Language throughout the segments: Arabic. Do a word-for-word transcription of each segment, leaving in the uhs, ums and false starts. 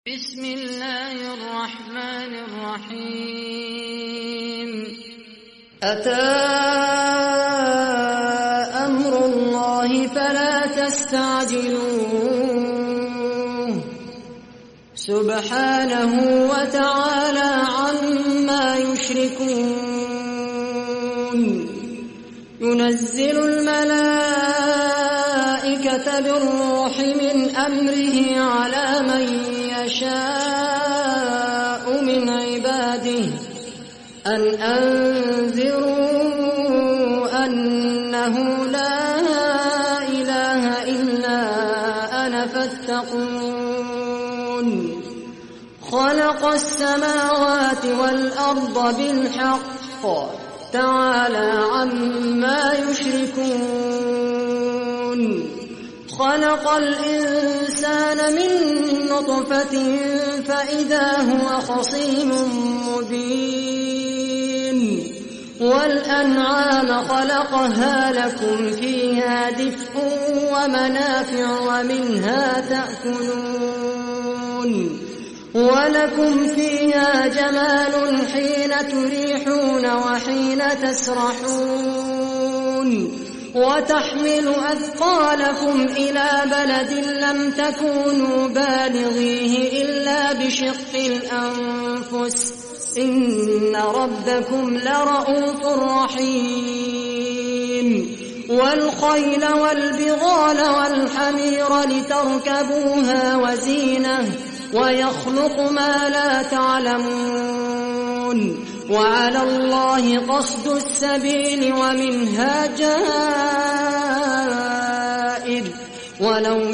بسم الله الرحمن الرحيم أتى أمر الله فلا تستعجلوه سبحانه وتعالى عما يشركون ينزل الملائكة بالروح من أمره على من يشاء من عباده أن أنذروا أنه لا إله إلا أنا فاتقون خلق السماوات والأرض بالحق تعالى عما يشركون خلق الإنسان من نطفة فإذا هو خصيم مبين والأنعام خلقها لكم فيها دفء ومنافع ومنها تأكلون ولكم فيها جمال حين تريحون وحين تسرحون وتحمل أثقالكم إلى بلد لم تكونوا بالغيه إلا بشق الأنفس إن ربكم لرءوف رحيم والخيل والبغال والحمير لتركبوها وزينة ويخلق ما لا تعلمون وعلى الله قصد السبيل ومنها جائر ولو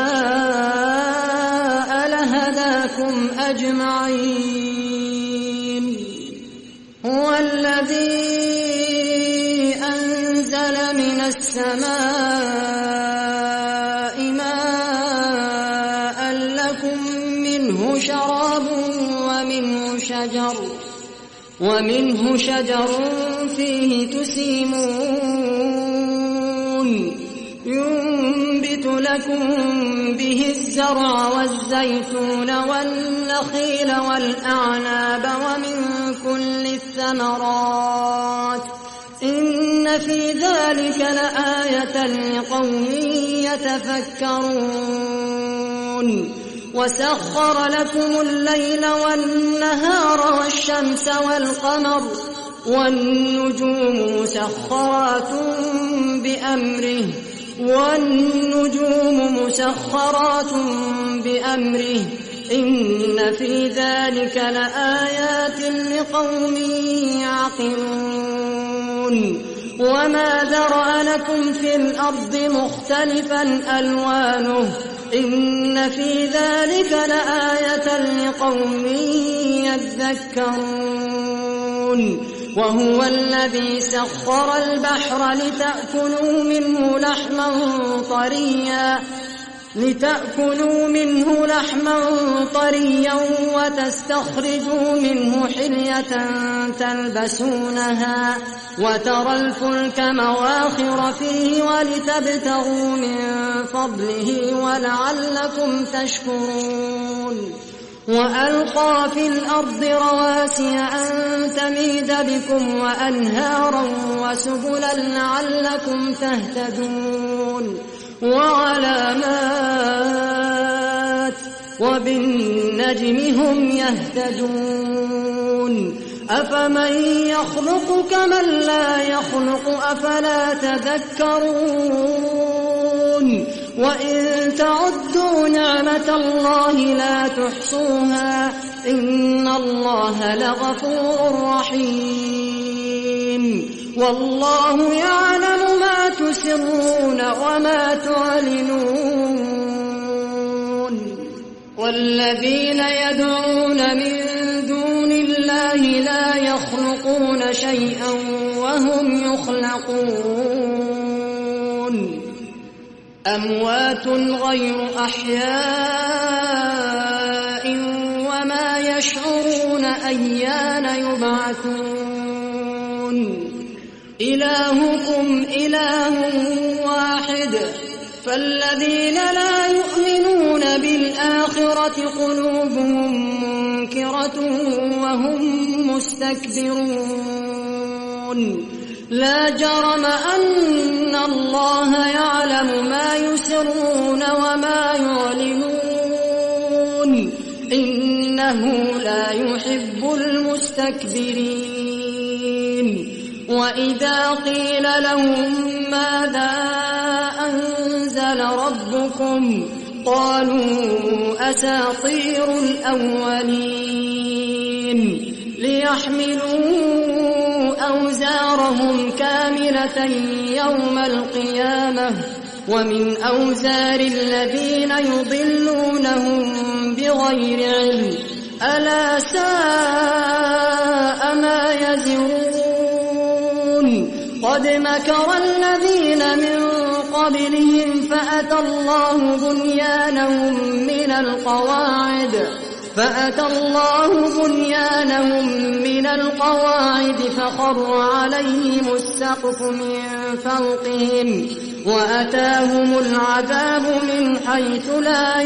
شاء لهداكم أجمعين هو الذي أنزل من السماء ماء لكم منه شراب ومنه شجر ومنه شجر فيه تسيمون ينبت لكم به الزرع والزيتون والنخيل والأعناب ومن كل الثمرات إن في ذلك لآية لقوم يتفكرون وسخر لكم الليل والنهار والشمس والقمر والنجوم مسخرات بأمره والنجوم مسخرات بأمره إن في ذلك لآيات لقوم يعقلون وما ذرأ لكم في الأرض مختلفا ألوانه إن في ذلك لآية لقوم يذكرون وهو الذي سخر البحر لتأكلوا منه لحما طريا لتأكلوا منه لحما طريا وتستخرجوا منه حلية تلبسونها وترى الفلك مواخر فيه ولتبتغوا من فضله ولعلكم تشكرون وألقى في الأرض رواسي أن تميد بكم وأنهارا وسبلا لعلكم تهتدون وعلامات وبالنجم هم يهتدون أفمن يخلق كمن لا يخلق أفلا تذكرون وإن تعدوا نعمة الله لا تحصوها إن الله لغفور رحيم والله يعلم ما تسرون وما تعلنون والذين يدعون من دون الله لا يخلقون شيئا وهم يخلقون أموات غير أحياء وما يشعرون أيان يبعثون إلهكم إله واحد فالذين لا يؤمنون بالآخرة قلوبهم منكرة وهم مستكبرون لا جرم أن الله يعلم ما يسرون وما يعلنون إنه لا يحب المستكبرين وإذا قيل لهم ماذا أنزل ربكم قالوا أساطير الأولين ليحملوا أوزارهم كاملة يوم القيامة ومن أوزار الذين يضلونهم بغير علم ألا ساء ما يزرون قد مكر الذين من قبلهم فأتى الله بنيانهم من القواعد فأتى الله بنيانهم من القواعد فخر عليهم السقف من فوقهم وأتاهم العذاب من حيث لا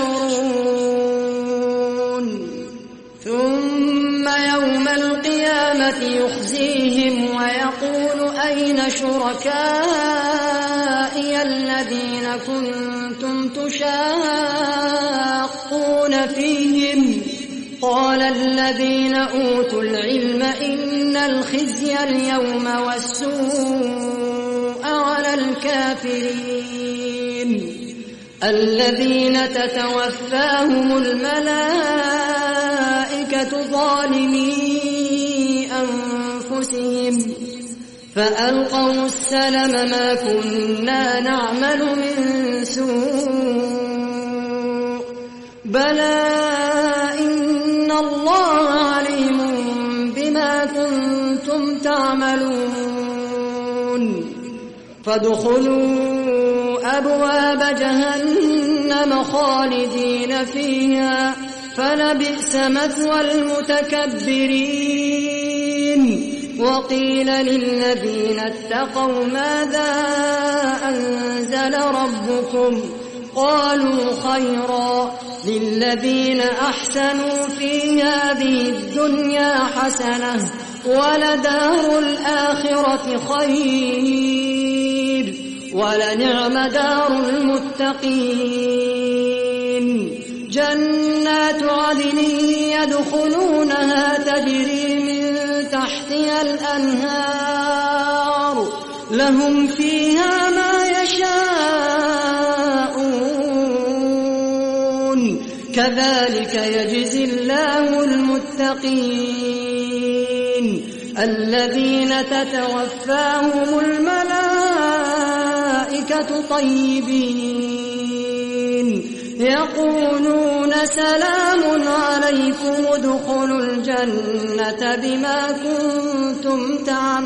يشعرون ثم يوم القيامة يخزيهم ويقول أين شركائي الذين كنتم تشاقون فيهم قال الذين أوتوا العلم إن الخزي اليوم والسوء على الكافرين الذين تتوفاهم الملائكة ظالمي أنفسهم فألقوا السلم ما كنا نعمل من سوء بلى إن الله عليم بما كنتم تعملون فادخلوا أبواب جهنم خالدين فيها فلبئس مثوى المتكبرين وقيل للذين اتقوا ماذا أنزل ربكم قالوا خيرا للذين أحسنوا في هذه الدنيا حسنة ولدار الآخرة خير ولنعم دار المتقين جنات عدن يدخلونها تجري من تحتها الأنهار لهم فيها ما يشاءون كذلك يجزي الله المتقين الذين تتوفاهم الملائكة طيبين يقولون سلام عليكم ادخلوا الجنة بما كنتم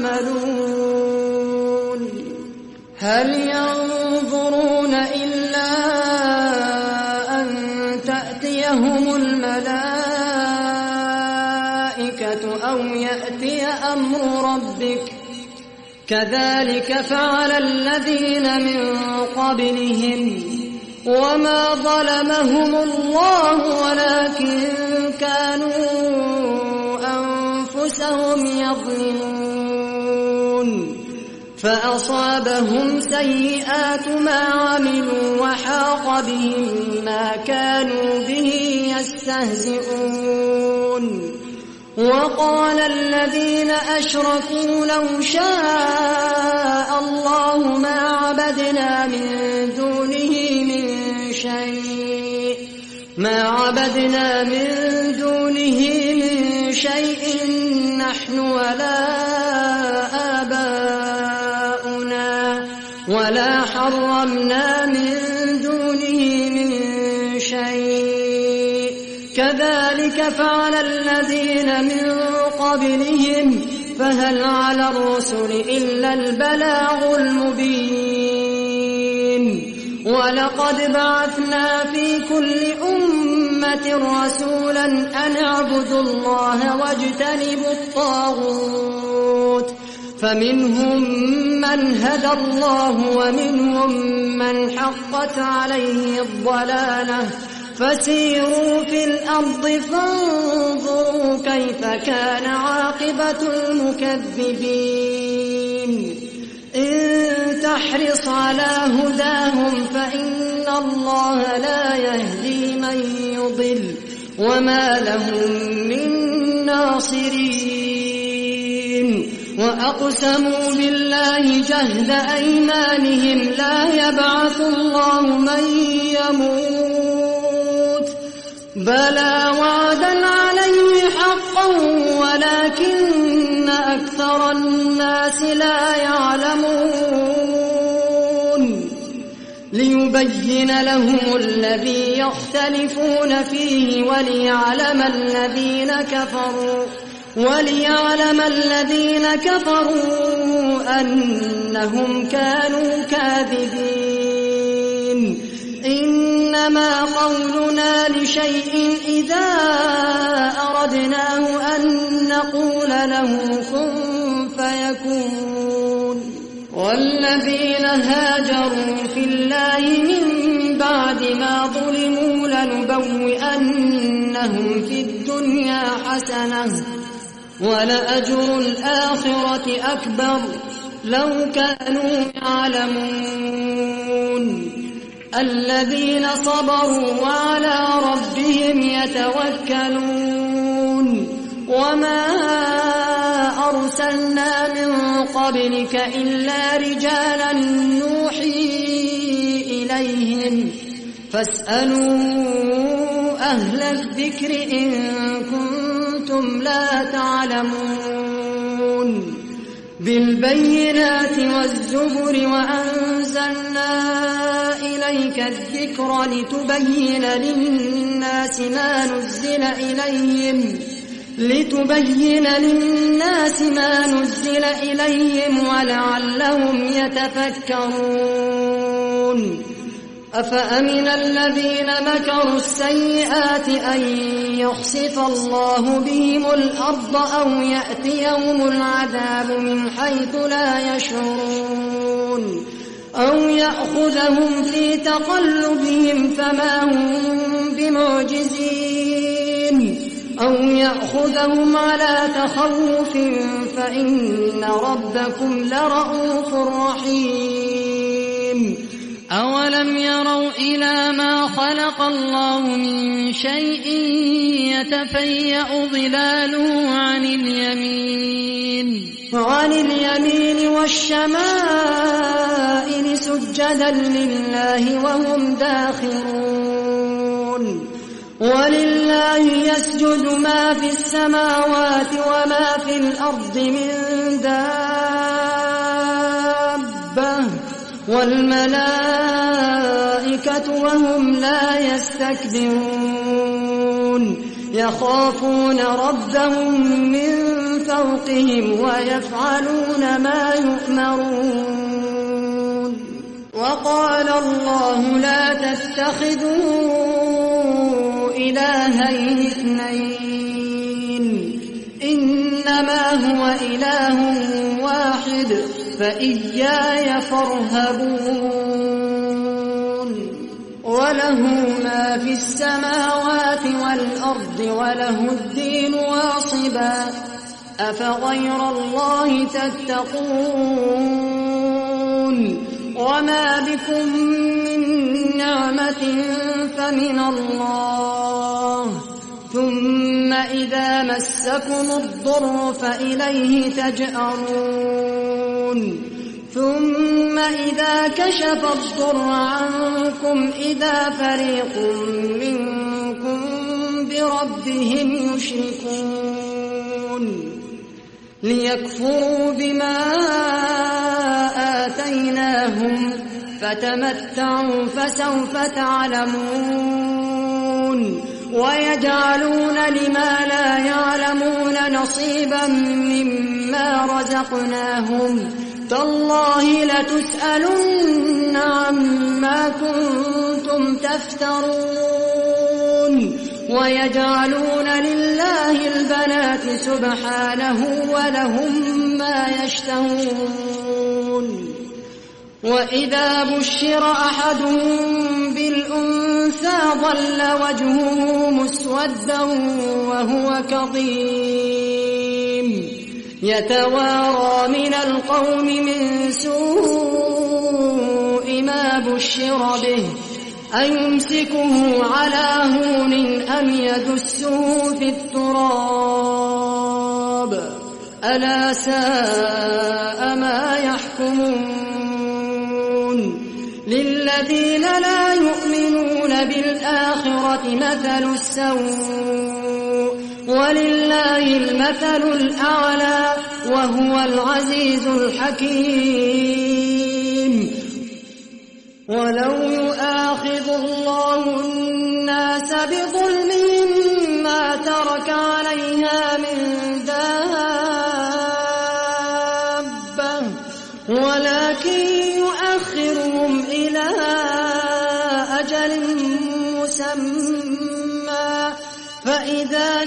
تعملون هل ينظرون إلا أن تأتيهم الملائكة أو يأتي أمر ربك كذلك فعل الذين من قبلهم وما ظلمهم الله ولكن كانوا أنفسهم يظلمون فأصابهم سيئات ما عملوا وحاق بهم ما كانوا به يستهزئون وقال الذين أشركوا لو شاء الله ما عبدنا من دونه من شيء ما عبدنا من دونه من شيء نحن ولا آباؤنا ولا حرمنا من دونه من شيء كذلك فعل الذين من قبلهم فهل على الرسل إلا البلاغ المبين ولقد بعثنا في كل أمة رسولا أن اعبدوا الله واجتنبوا الطاغوت فمنهم من هدى الله ومنهم من حقت عليه الضلالة فسيروا في الأرض فانظروا كيف كان عاقبة المكذبين إن تحرص على هداهم فإن الله لا يهدي من يضل وما لهم من ناصرين وأقسموا بالله جهد أيمانهم لا يبعث الله من يموت بلى وعدا عليه حقا ولكن أكثر الناس لا يعلمون ليبين لهم الذي يختلفون فيه وليعلم الذين كفروا وليعلم الذين كفروا أنهم كانوا كاذبين إنما قولنا لشيء إذا أردناه أن نقول له كن فيكون والذين هاجروا في الله من بعد ما ظلموا لنبوئنهم في الدنيا حسنة ولأجر الآخرة أكبر لو كانوا يعلمون الذين صبروا وعلى ربهم يتوكلون وما أرسلنا من قبلك إلا رجالا نوحي إليهم فاسألوا أهل الذكر إن كنتم لا تعلمون بالبينات والزبر وأنزلنا إليك الذكر لتبين للناس ما نزل إليهم لتبين للناس ما نزل إليهم ولعلهم يتفكرون أفأمن الذين مكروا السيئات أن يخسف الله بهم الأرض أو يأتيهم العذاب من حيث لا يشعرون أو يأخذهم في تقلبهم فما هم بمعجزين أو يأخذهم على تخوف فإن ربكم لرؤوف رحيم أولم يروا إلى ما خلق الله من شيء يتفيأ ظلاله عن اليمين عن اليمين والشمائل سجدا لله وهم داخرون ولله يسجد ما في السماوات وما في الأرض من دابة والملائكة وهم لا يستكبرون يخافون ربهم من فوقهم ويفعلون ما يؤمرون وقال الله لا تتخذوا إلهين اثنين إنما هو إله واحد فإياي فارهبون وله ما في السماوات والأرض وله الدين واصبا أفغير الله تتقون وما بكم من نعمة فمن الله ثم إذا مسكم الضر فإليه تجأرون ثم إذا كشف الضر عنكم إذا فريق منكم بربهم يشركون ليكفروا بما آتيناهم فتمتعوا فسوف تعلمون ويجعلون لما لا يعلمون نصيبا مما رزقناهم تالله لتسألن عما كنتم تفترون ويجعلون لله البنات سبحانه ولهم ما يشتهون وإذا بشر أحدهم بالأنثى ظل وجهه مسودا وهو كظيم يتوارى من القوم من سوء ما بشر به أيمسكه على هون أم يدسه في التراب ألا ساء ما يحكمون للذين لا يؤمنون بالآخرة مثل السوء ولله المثل الأعلى وهو العزيز الحكيم ولو يؤاخذ الله الناس بظلمهم ما ترك عليها من دابة ولكن يؤخرهم إلى أجل مسمى فإذا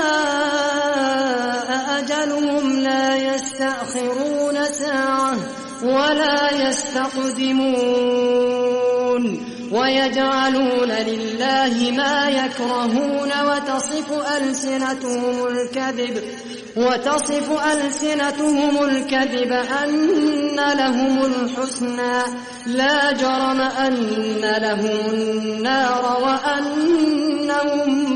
جاء أجلهم لا يستأخرون ساعة ولا يستقدمون ويجعلون لله ما يكرهون وتصف ألسنتهم الكذب وتصف ألسنتهم الكذب أن لهم الحسنى لا جرم أن لهم النار وأنهم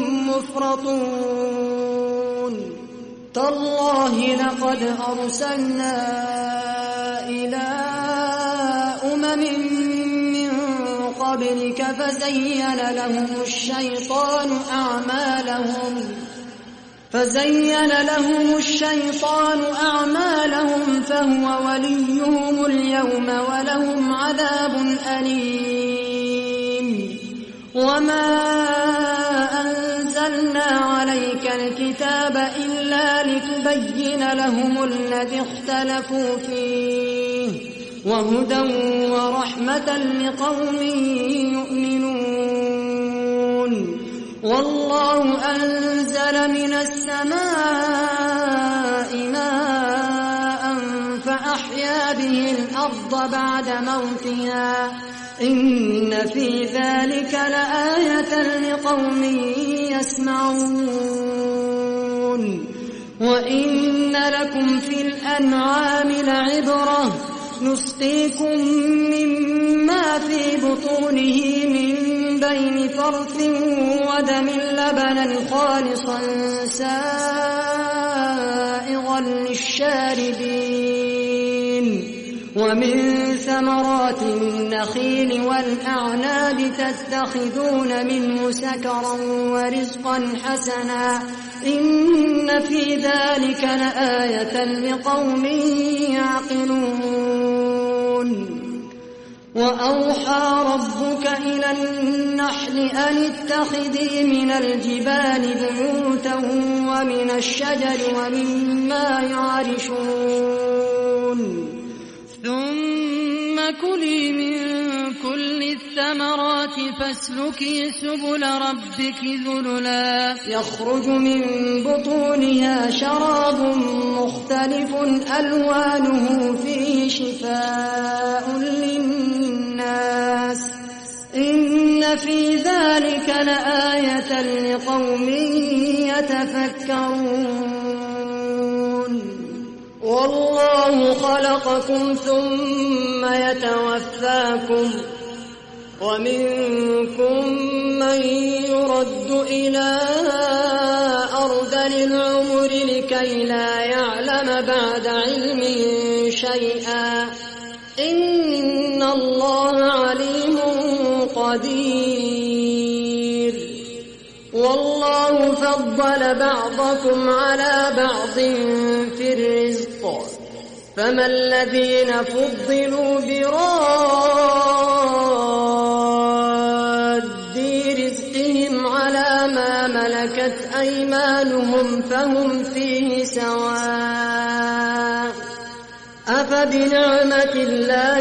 مفرطون تالله لقد أرسلنا إلى أمم من قبلك فزين لهم الشيطان أعمالهم فزين لهم الشيطان أعمالهم فهو وليهم اليوم ولهم عذاب أليم وما أنزلنا عليك الكتاب إلا لتبين لهم الذي اختلفوا فيه وهدى ورحمة لقوم يؤمنون والله أنزل من السماء ماء فأحيا به الأرض بعد موتها إن في ذلك لآية لقوم يسمعون وإن لكم في الأنعام لعبرة نسقيكم مما في بطونه من بين فرث ودم لبنا خالصا سائغا للشاربين ومن ثمرات النخيل والأعناب تتخذون منه سكرا ورزقا حسنا إن في ذلك لآية لقوم يعقلون وأوحى ربك إلى النحل أن اتخذي من الجبال بيوتا ومن الشجر ومما يعرشون ثم كلي من كل الثمرات فاسلكي سبل ربك ذللا يخرج من بطونها شراب مختلف ألوانه فيه شفاء للناس إن في ذلك لآية لقوم يتفكرون والله خلقكم ثم يتوفاكم ومنكم من يرد إلى أرذل العمر لكي لا يعلم بعد علم شيئا إن الله عليم قدير والله فضل بعضكم على بعض في الرزق فما الذين فضلوا براد رزقهم على ما ملكت أيمانهم فهم فيه سواء أفبنعمة الله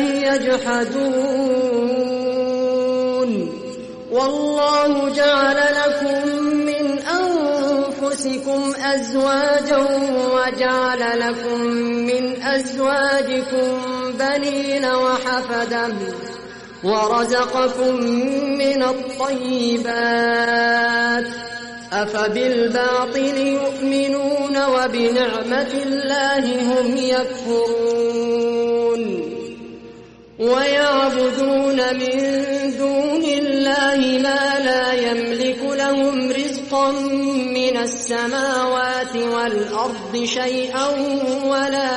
يجحدون والله جعل لكم من أنفسكم أزواجا وجعل لكم من أزواجكم بنين وحفدة ورزقكم من الطيبات أفبالباطل يؤمنون وبنعمة الله هم يكفرون ويعبدون من دون الله ما لا يملك لهم رزقا من السماوات والأرض شيئا ولا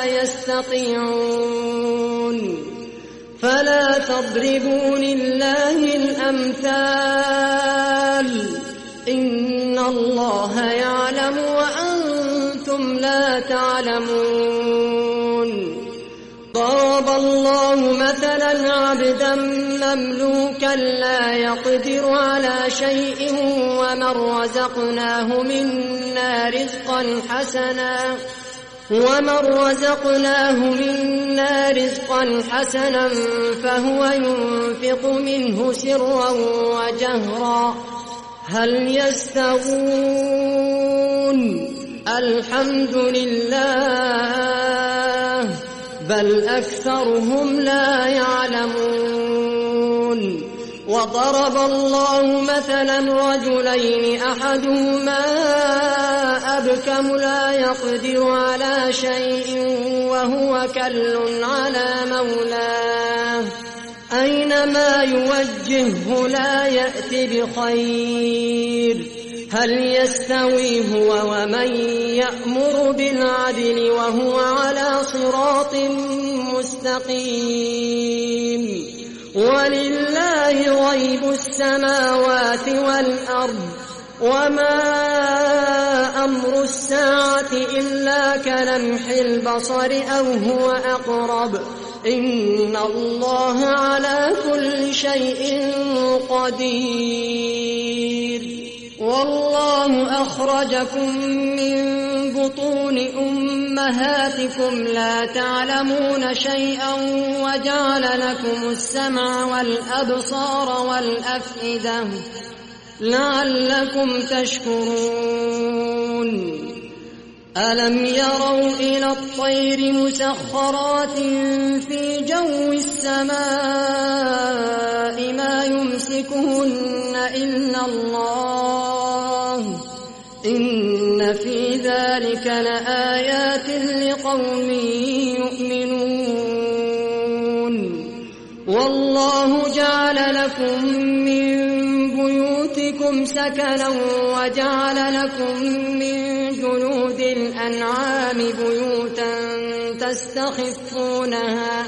يستطيعون فلا تضربوا لله الأمثال إن الله يعلم وأنتم لا تعلمون ضرب الله مثلا عبدا مملوكا لا يقدر على شيء ومن رزقناه منا رزقا حسنا ومن رزقناه منا رزقا حسنا فهو ينفق منه سرا وجهرا هل يستوون الحمد لله بل أكثرهم لا يعلمون وضرب الله مثلا رجلين أحدهما أبكم لا يقدر على شيء وهو كل على مولاه أينما يوجهه لا يأتي بخير هل يستوي هو ومن يأمر بالعدل وهو على صراط مستقيم ولله غيب السماوات والأرض وما أمر الساعة إلا كلمح البصر أو هو أقرب إن الله على كل شيء قدير والله أخرجكم من بطون أمهاتكم لا تعلمون شيئا وجعل لكم السمع والأبصار والأفئدة لعلكم تشكرون ألم يروا إلى الطير مسخرات في جو السماء ما يمسكهن إلا الله إن في ذلك لآيات لقوم يؤمنون والله جعل لكم من بيوتكم سكنا وجعل لكم من جلود الأنعام بيوتا تستخفونها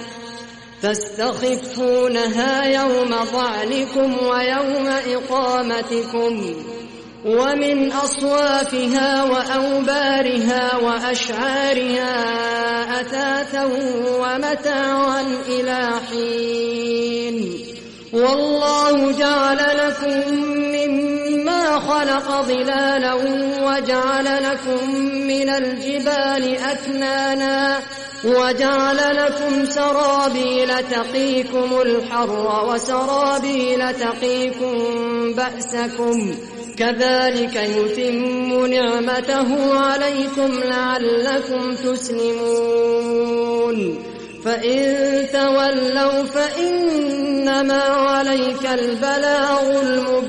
تستخفونها يوم ظعنكم ويوم إقامتكم ومن أصوافها وأوبارها وأشعارها أثاثا ومتاعا إلى حين والله جعل لكم مما خلق ظلالا وجعل لكم من الجبال أكنانا وجعل لكم سرابيل تقيكم الحر وسرابيل تقيكم بأسكم كذلك يتم نعمته عليكم لعلكم تسلمون فإن تولوا فإنما عليك البلاغ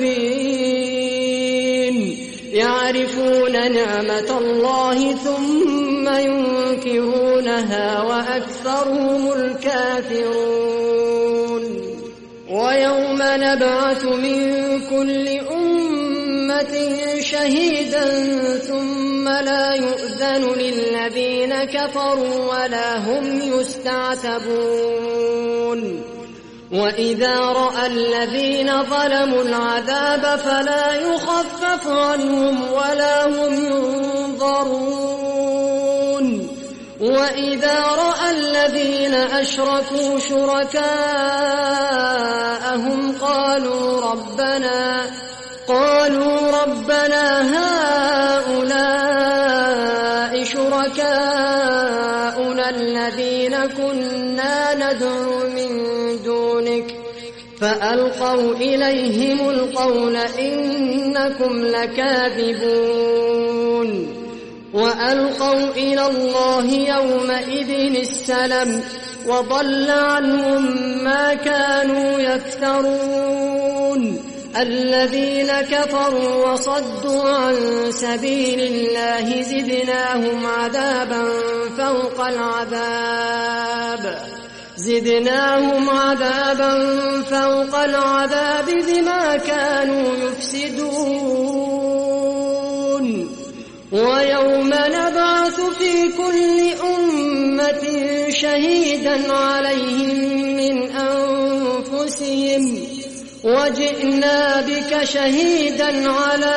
المبين يعرفون نعمة الله ثم ينكرونها وأكثرهم الكافرون ويوم نبعث من كل أمة شهيدا ثم لا يؤذن للذين كفروا ولا هم يستعتبون وإذا رأى الذين ظلموا العذاب فلا يخفف عنهم ولا هم ينظرون وإذا رأى الذين أشركوا شركاءهم قالوا ربنا قالوا ربنا هؤلاء شركاؤنا الذين كنا ندعو من دونك فألقوا إليهم القول إنكم لكاذبون وألقوا إلى الله يومئذ السلم وضل عنهم ما كانوا يفترون الذين كفروا وصدوا عن سبيل الله زدناهم عذابا فوق العذاب زدناهم عذابا فوق العذاب بما كانوا يفسدون ويوم نبعث في كل أمة شهيدا عليهم من أنفسهم وجئنا بك شهيدا على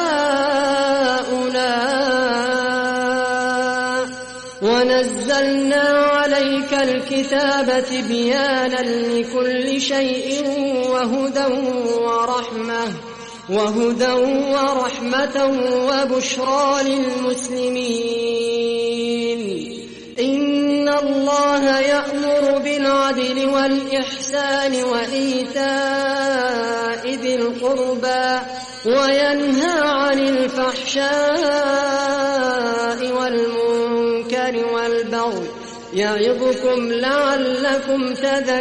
هؤلاء ونزلنا عليك الكتاب تبيانا لكل شيء وهدى ورحمة وهدى ورحمة وبشرى للمسلمين إن الله يأمر بالعدل والإحسان وإيتاء ذي القربى وينهى عن الفحشاء والمنكر والبغي يعظكم لعلكم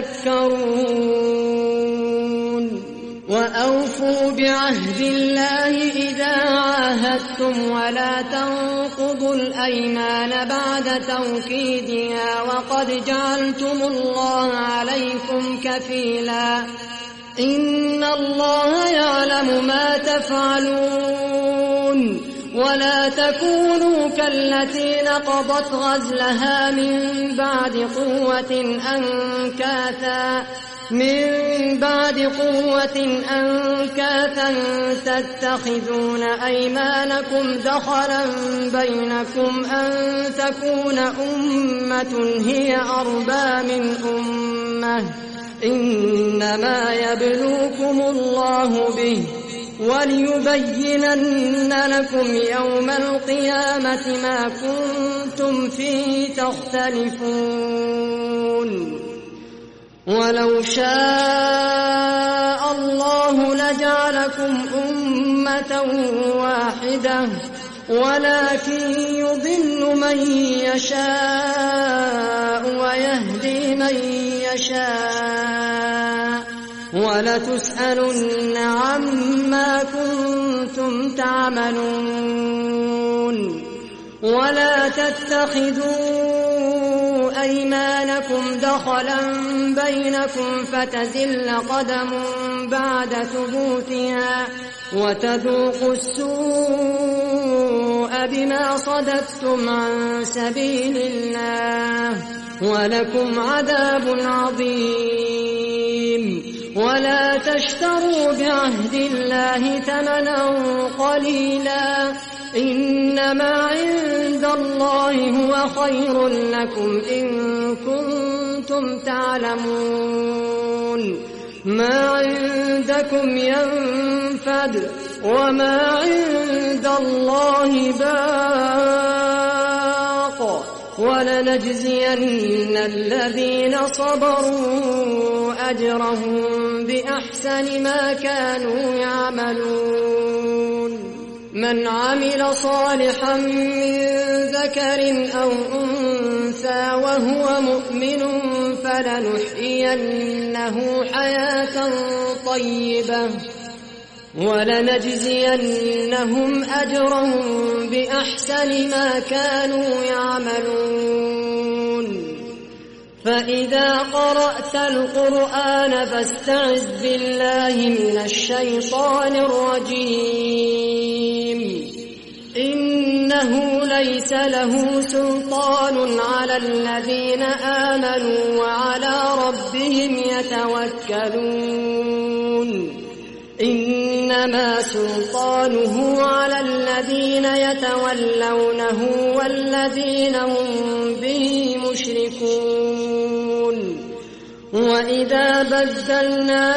تذكرون وأوفوا بعهد الله إذا عاهدتم ولا تنقضوا الأيمان بعد توكيدها وقد جعلتم الله عليكم كفيلا إن الله يعلم ما تفعلون ولا تكونوا كالتي نقضت غزلها من بعد قوة أنكاثا من بعد قوة أنكاثا تتخذون أيمانكم دخلا بينكم أن تكون أمة هي أربى من أمة إنما يبلوكم الله به وليبينن لكم يوم القيامة ما كنتم فيه تختلفون ولو شاء الله لجعلكم أمة واحدة ولكن يضل من يشاء ويهدي من يشاء ولتسألن عما كنتم تعملون ولا تتخذوا أيمانكم دخلا بينكم فتزل قدم بعد ثبوتها وتذوقوا السوء بما صددتم عن سبيل الله ولكم عذاب عظيم ولا تشتروا بعهد الله ثمنا قليلا إنما عند الله هو خير لكم إن كنتم تعلمون ما عندكم ينفد وما عند الله باق ولنجزين الذين صبروا أجرهم بأحسن ما كانوا يعملون من عمل صالحا من ذكر أو أنثى وهو مؤمن فلنحيينه حياة طيبة ولنجزينهم أجرهم بأحسن ما كانوا يعملون فإذا قرأت القرآن فاستعذ بالله من الشيطان الرجيم إنه ليس له سلطان على الذين آمنوا وعلى ربهم يتوكلون إنما سلطانه على الذين يتولونه والذين هم به مشركون وإذا بدلنا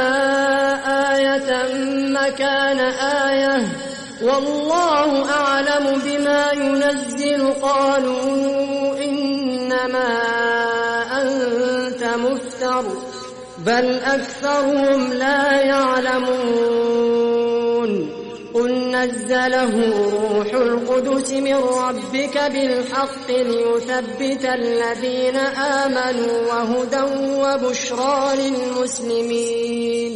آية مكان آية والله أعلم بما ينزل قالوا إنما أنت مفتر بل أكثرهم لا يعلمون قل نزله روح القدس من ربك بالحق ليثبت الذين آمنوا وهدى وبشرى للمسلمين.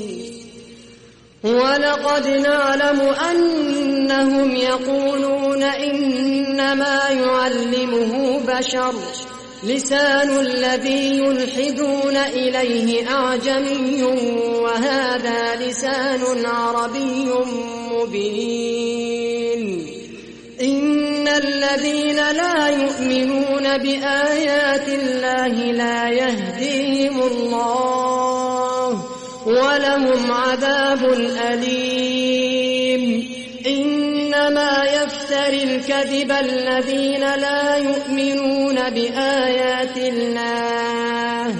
ولقد نعلم أنهم يقولون إنما يعلمه بشر لسان الذي يلحدون إليه أعجمي وهذا لسان عربي مبين. إن الذين لا يؤمنون بآيات الله لا يهديهم الله ولهم عذاب أليم. إنما يفتري الكذب الذين لا يؤمنون بآيات الله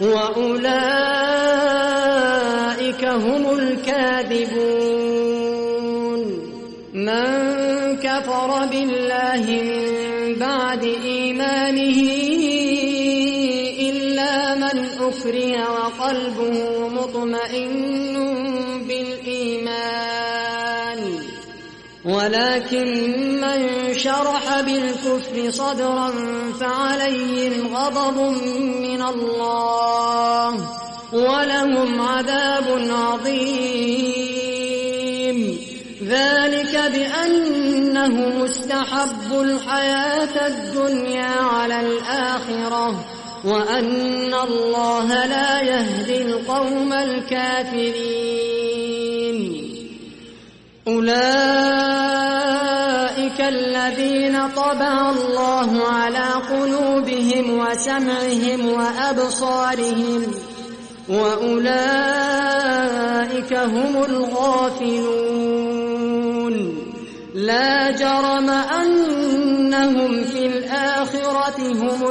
وأولئك هم الكاذبون. من كفر بالله من بعد إيمانه إلا من أكره وقلبه مطمئن بالإيمان ولكن من شرح بالكفر صدرا فعليهم غضب من الله ولهم عذاب عظيم. ذلك بأنه مستحب الحياة الدنيا على الآخرة وأن الله لا يهدي القوم الكافرين. أولئك الذين طبع الله على قلوبهم وسمعهم وأبصارهم وأولئك هم الغافلون. لا جرم أنهم في الآخرة هم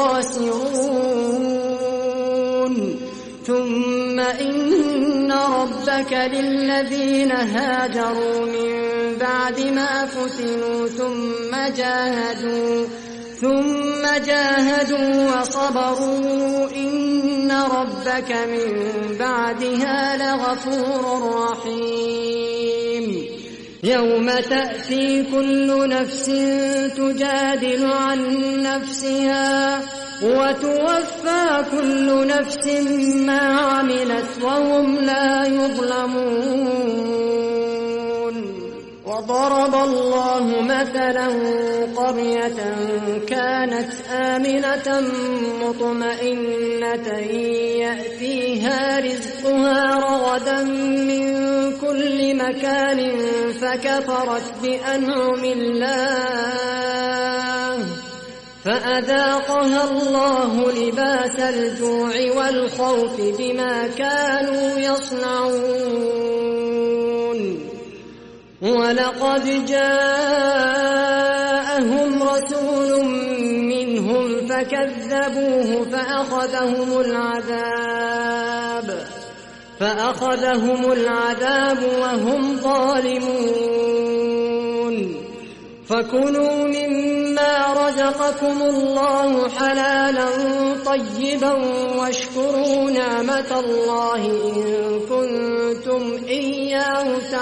الخاسرون. ثم إن ربك للذين هاجروا من بعد ما فتنوا ثم جاهدوا ثم جاهدوا وصبروا إن ربك من بعدها لغفور رحيم. يوم تأتي كل نفس تجادل عن نفسها وتوفى كل نفس ما عملت وهم لا يظلمون. وضرب الله مثلا قرية كانت آمنة مطمئنة يأتيها رزقها رغدا من كل مكان فكفرت بأنعم الله فأذاقها الله لباس الجوع والخوف بما كانوا يصنعون. ولقد جاءهم رسول منهم فكذبوه فأخذهم العذاب فأخذهم العذاب وهم ظالمون. فكلوا مما رزقكم الله حلالا طيبا واشكروا نعمة الله إن كنتم إياه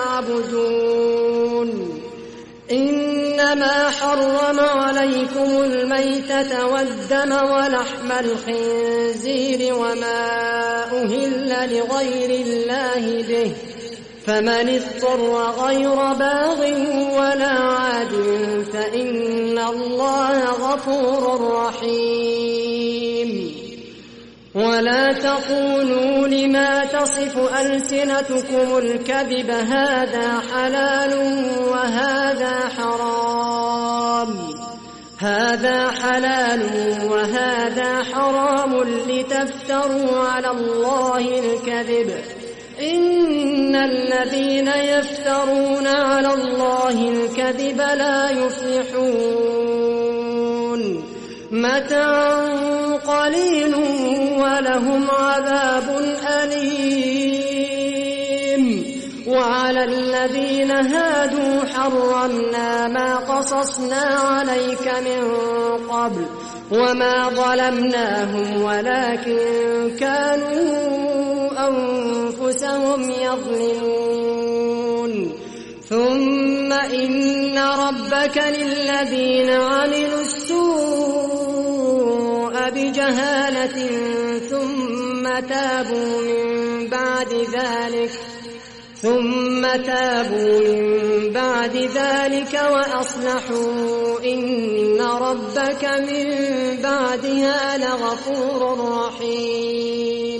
تعبدون. إنما حرم عليكم الميتة والدم ولحم الخنزير وما أهل لغير الله به فمن اضطر غير باغ ولا عاد فإن الله غفور رحيم. ولا تقولوا لما تصف ألسنتكم الكذب هذا حلال وهذا حرام هذا حلال وهذا حرام لتفتروا على الله الكذب. إن الذين يفترون على الله الكذب لا يفلحون. متاع قليل ولهم عذاب أليم. وعلى الذين هادوا حرمنا ما قصصنا عليك من قبل وما ظلمناهم ولكن كانوا أنفسهم يظلمون. ثم إن ربك للذين عملوا السوء بجهالة ثم تابوا من بعد ذلك ثم تابوا من بعد ذلك وأصلحوا إن ربك من بعدها لغفور رحيم.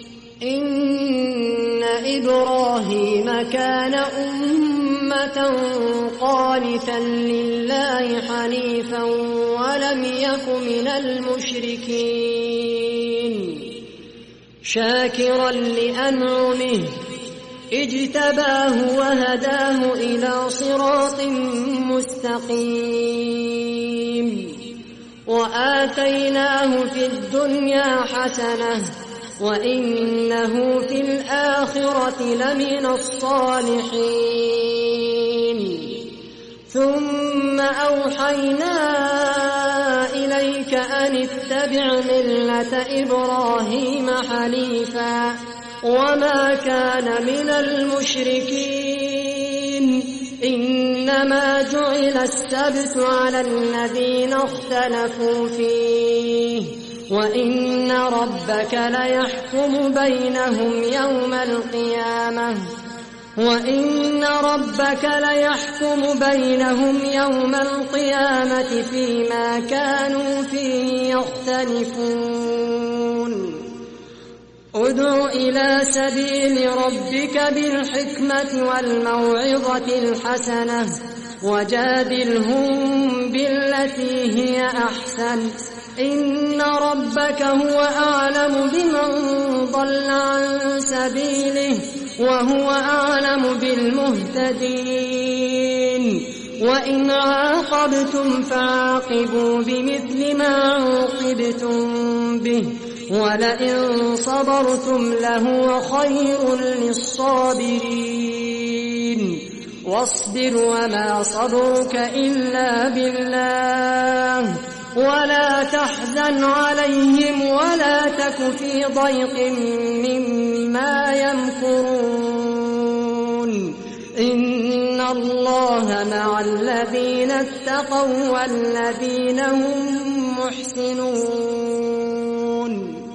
إن إبراهيم كان أمة قانتا لله حنيفا ولم يك من المشركين شاكرا لأنعمه اجتباه وهداه إلى صراط مستقيم وآتيناه في الدنيا حسنة وإنه في الآخرة لمن الصالحين. ثم أوحينا إليك أن اتبع ملة إبراهيم حنيفا وما كان من المشركين. إنما جعل السبت على الذين اختلفوا فيه وإن ربك ليحكم بينهم يوم القيامة وإن ربك ليحكم بينهم يوم القيامة فيما كانوا فيه يختلفون. ادع إلى سبيل ربك بالحكمة والموعظة الحسنة وجادلهم بالتي هي أحسن إن ربك هو أعلم بمن ضل عن سبيله وهو أعلم بالمهتدين. وإن عاقبتم فعاقبوا بمثل ما عوقبتم به ولئن صبرتم لهو خير للصابرين. واصبر وما صبرك إلا بالله ولا تحزن عليهم ولا تك في ضيق مما يمكرون. إن الله مع الذين اتقوا والذين هم محسنون.